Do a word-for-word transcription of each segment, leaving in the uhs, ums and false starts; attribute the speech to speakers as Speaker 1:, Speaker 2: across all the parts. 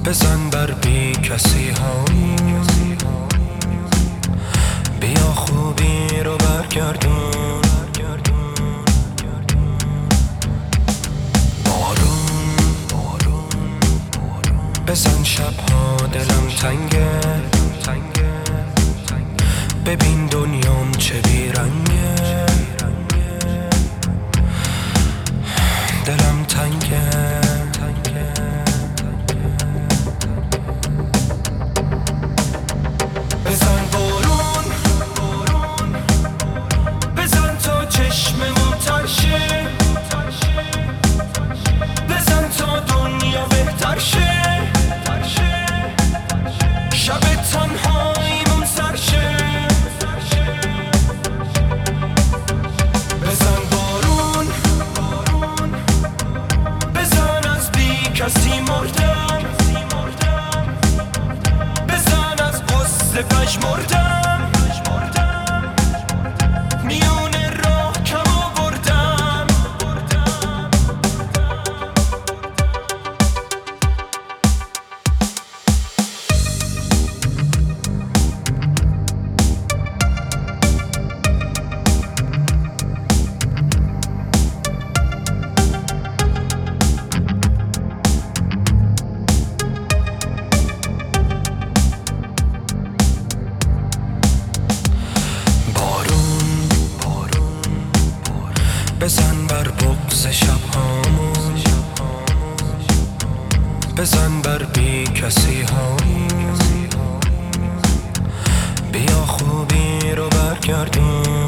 Speaker 1: بزن بر بی کسی ها، بیا خوبی رو برگردون. بارون بزن شبها دلم تنگه، ببین دنیام چه بیرنگه، دلم تنگه. بزن بارون بزن تا چشممون تر شه، بزن تا دنیا بهتر شه، شب تنهاییمون سر شه. بزن بارون بزن از بی کسی مردم، بزن از غصه پژمردم، میون راه کم آوردم. بزن بر بغض شبهامون، بزن بر بی کسی ها، بیا خوبی رو برگردون.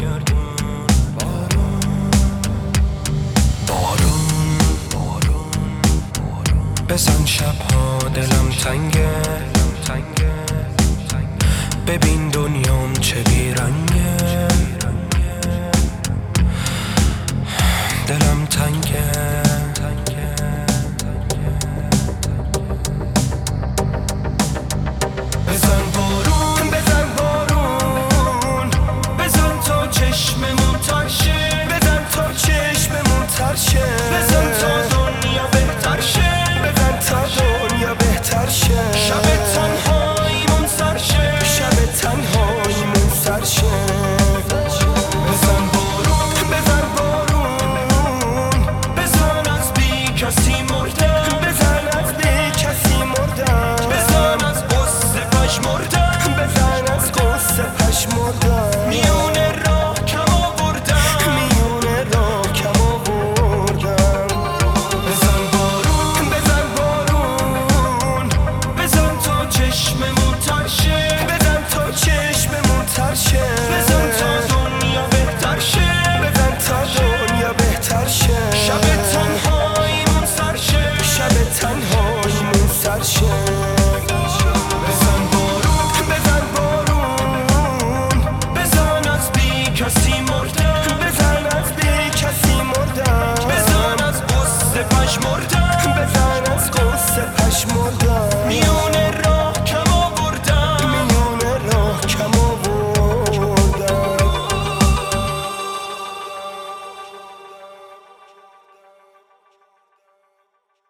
Speaker 1: بارون بزن شبها دلم تنگه، ببین دنیام چه بیرنگه، دلم تنگه. بزن بارون بزن بارون بزن تا چشممون تر شه، بزن تا چشممون تر شه، بزن تا دنیا بهتر شه، بزن تا دنیا بهتر شه، شب تنهاییمون سر شه، شب تنهاییمون سر شه. بزن بارون بزن بارون بزن از بی کسی